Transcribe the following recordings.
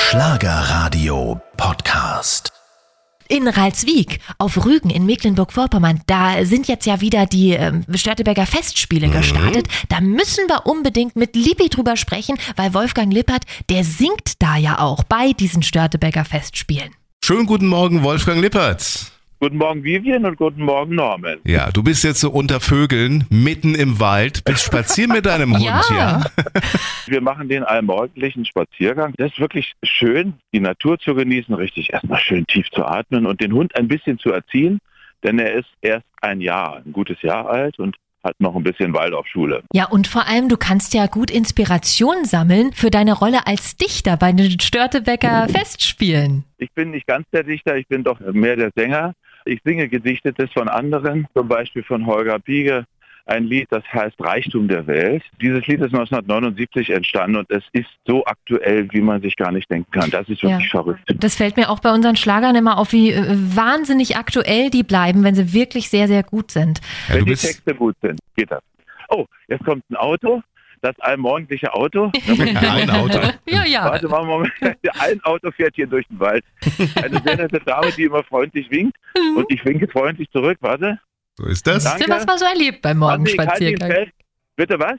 Schlagerradio Podcast. In Ralswiek auf Rügen in Mecklenburg-Vorpommern, da sind jetzt ja wieder die Störtebeker Festspiele gestartet. Da müssen wir unbedingt mit Lippi drüber sprechen, weil Wolfgang Lippert, der singt da ja auch bei diesen Störtebeker Festspielen. Schönen guten Morgen, Wolfgang Lippert. Guten Morgen, Vivian, und guten Morgen, Norman. Ja, du bist jetzt so unter Vögeln, mitten im Wald, bist spazieren mit deinem Hund, ja? Wir machen den allmorgendlichen Spaziergang. Das ist wirklich schön, die Natur zu genießen, richtig erstmal schön tief zu atmen und den Hund ein bisschen zu erziehen, denn er ist erst ein gutes Jahr alt und hat noch ein bisschen Waldorfschule. Ja, und vor allem, du kannst ja gut Inspiration sammeln für deine Rolle als Dichter bei den Störtebeker Festspielen. Ich bin nicht ganz der Dichter, ich bin doch mehr der Sänger. Ich singe Gedichtetes von anderen, zum Beispiel von Holger Piege, ein Lied, das heißt Reichtum der Welt. Dieses Lied ist 1979 entstanden und es ist so aktuell, wie man sich gar nicht denken kann. Das ist wirklich verrückt. Das fällt mir auch bei unseren Schlagern immer auf, wie wahnsinnig aktuell die bleiben, wenn sie wirklich sehr, sehr gut sind. Ja, wenn die Texte gut sind, geht das. Oh, jetzt kommt ein Auto. Das allmorgendliche Auto. Ein Auto. Ja. Warte mal, Moment. Ein Auto fährt hier durch den Wald. Eine sehr nette Dame, die immer freundlich winkt. Und ich winke freundlich zurück. Warte. So ist das. Danke. Was man so erlebt beim Morgenspaziergang. Bitte was?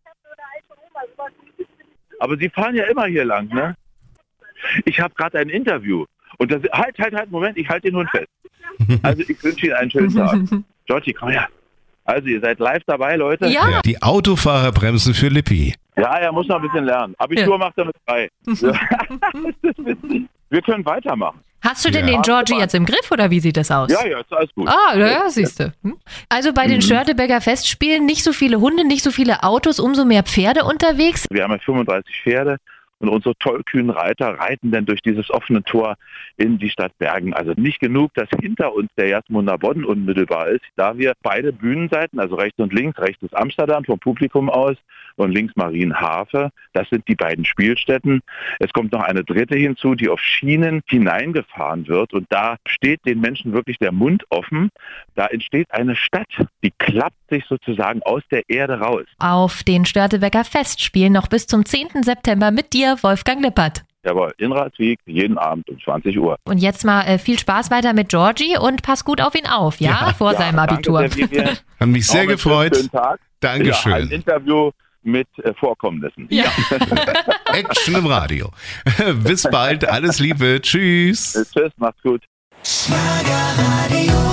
Aber Sie fahren ja immer hier lang, ne? Ich habe gerade ein Interview. Und das, halt, Moment, ich halte den Hund fest. Also ich wünsche Ihnen einen schönen Tag. Georgie, komm her. Also ihr seid live dabei, Leute. Ja. Die Autofahrerbremsen für Lippi. Ja, er muss noch ein bisschen lernen. Abitur macht er mit 3. Das ist witzig. Wir können weitermachen. Hast du denn den Georgie jetzt im Griff oder wie sieht das aus? Ja, ist alles gut. Siehst du. Also bei den Störtebeker Festspielen nicht so viele Hunde, nicht so viele Autos, umso mehr Pferde unterwegs. Wir haben ja 35 Pferde. Und unsere tollkühnen Reiter reiten dann durch dieses offene Tor in die Stadt Bergen. Also nicht genug, dass hinter uns der Jasmunder Bodden unmittelbar ist, da wir beide Bühnenseiten, also rechts und links, rechts ist Amsterdam vom Publikum aus und links Marienhafe, das sind die beiden Spielstätten. Es kommt noch eine dritte hinzu, die auf Schienen hineingefahren wird und da steht den Menschen wirklich der Mund offen. Da entsteht eine Stadt, die klappt sich sozusagen aus der Erde raus. Auf den Störtebeker Festspielen noch bis zum 10. September mit dir, Wolfgang Lippert. Jawohl, in Ralswiek, jeden Abend um 20 Uhr. Und jetzt mal viel Spaß weiter mit Georgie und pass gut auf ihn auf, vor seinem Abitur. Danke, hat mich sehr gefreut. Schönen Tag. Dankeschön. Ja, ein Interview mit Vorkommnissen. Ja. Action im Radio. Bis bald, alles Liebe, tschüss. Tschüss, macht's gut. Schlagerradio.